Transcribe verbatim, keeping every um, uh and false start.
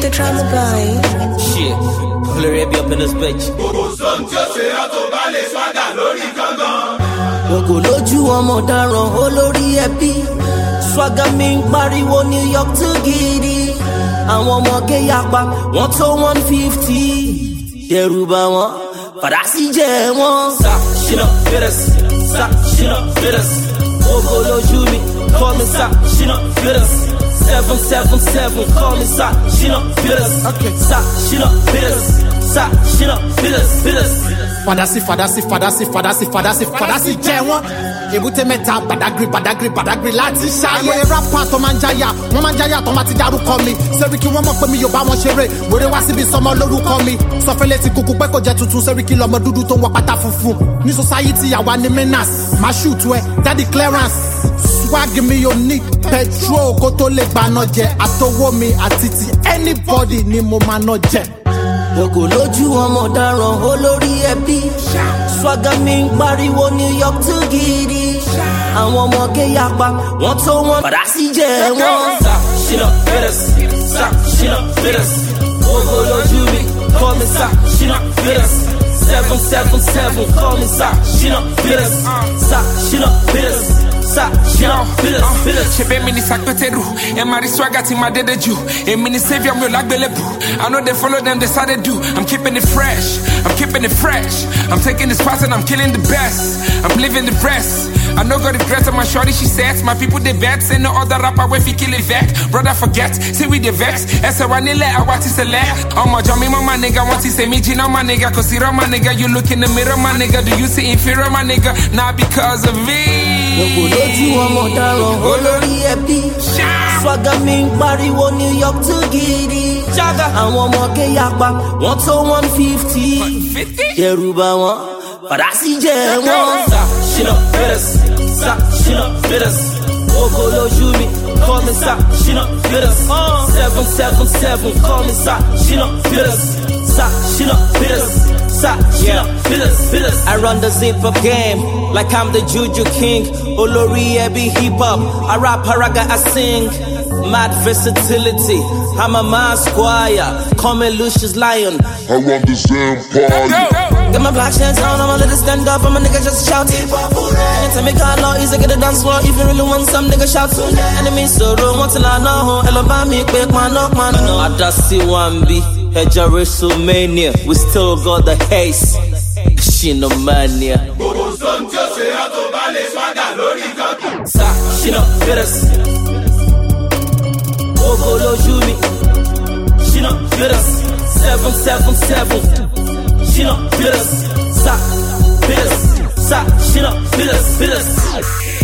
the drama boy. Shit, Olori be up in this bitch. Gbogbo lójú ọmọ ọ̀daràn olórí ẹbí. Swagger mi ń pariwo New York to gidi. Àwọn ọmọ kéyàpá wọ́n tó one fifty. Dẹ̀rùbà wọn, fàdá sí jẹ́ wọn. Sá ṣínà fẹ́rẹ̀s, sá ṣínà fẹ́rẹ̀s. Gbogbo lójú mi, call me sá ṣínà fẹ́rẹ̀s. Seven seven seven, call me sá ṣínà fẹ́rẹ̀s. Sá ṣínà fẹ́rẹ̀s, sá ṣínà fẹ́rẹ̀s fẹ́rẹ̀s. Fadasi, fadasi, fadasi, fadasi, fadasi, fadasi jẹ́ wọ́n. Èbúté mẹ́ta Badagry, Badagry, Badagry láti ṣayé. Àwọn rapper tó máa ń jáyà, wọ́n máa ń jáyà tó máa ti dárúkọ mi. Sẹ́ríkì wọ́n mọ̀ pé mi yóò bá wọn ṣeré. Wèrè wá síbi sọmọ lórúkọ mi. Sọfẹ́lẹ́ ti kúkú pé kò jẹ́ tuntun. Sẹ́ríkì lọmọ dúdú tó ń wọ pátá funfun. Ní society àwa ni menace. Máa shoot ẹ, daddy clearance. Swag mi yóò ní petrol kó tó lè gbaná jẹ. Àtọwọ́ mi àti ti anybody ni mo máa ná jẹ. Gbogbo lójú ọmọ ọ̀daràn olórí ẹbí. Swagger mi ń pariwo New York to gidi. Àwọn ọmọ kéyàpá wọ́n tó wọn padà sí jẹ́ wọn. Sá ṣínà fẹ́rẹ̀s, sá ṣínà fẹ́rẹ̀s. Gbogbo lójú mi, call me sá ṣínà fẹ́rẹ̀s. Seven seven seven, call me sá ṣínà fẹ́rẹ̀s. Sá ṣínà fẹ́rẹ̀s. Chebe mini sakpeteru, and my swagger to my dead Jew. A mini savior will like Belebu. I know they follow them, that's how they do. I'm keeping it fresh, I'm keeping it fresh. I'm taking this pass and I'm killing the best. I'm living the rest. I know got regrets on my shorty, she says. My people they vex, and no other rapper if he kill it back. Brother forget, see we the vex. S O N L, I want to select. Oh my Johnny, my nigga, want to say me, Gina, my nigga. Cause you're my nigga, you look in the mirror, my nigga. Do you see inferior, my nigga? Not because of me. Lójú ọmọ ọ̀daràn olórí ẹbí. Swagger mi ń pariwo New York to gidi. Àwọn ọmọ kéyàpá wọ́n tó one fifty. Dẹ̀rùbà wọn, padà sí jẹ́ wọn. Sá ṣínà fẹ́rẹ̀s, sá ṣínà fẹ́rẹ̀s. Gbogbo lójú mi, call me sá ṣínà fẹ́rẹ̀s. Seven seven seven, call me sá ṣínà fẹ́rẹ̀s. Sá ṣínà fẹ́rẹ̀s. Yeah. I run the zip up game like I'm the Juju King. Olori Ebi hip hop, I rap, haraga, I sing. Mad versatility, I'm a mass squire. Call me Lucius Lion. I run the same party. Get my black shades on, I'ma let it stand up. I'm a nigga just shout. Anytime me call out, easy get a dance floor. If you really want some nigga shout. Enemies so room, what till I know. Hello, buy me quick, man, knock, man. I just see one B. Hedge WrestleMania, we still got the haze. Shinomania. Sa Shino Fierce. Ogo lójú mi. Shino Fierce. Seven seven seven. Shino Fierce. Sa Fierce. Sa Shino Fierce. Fierce.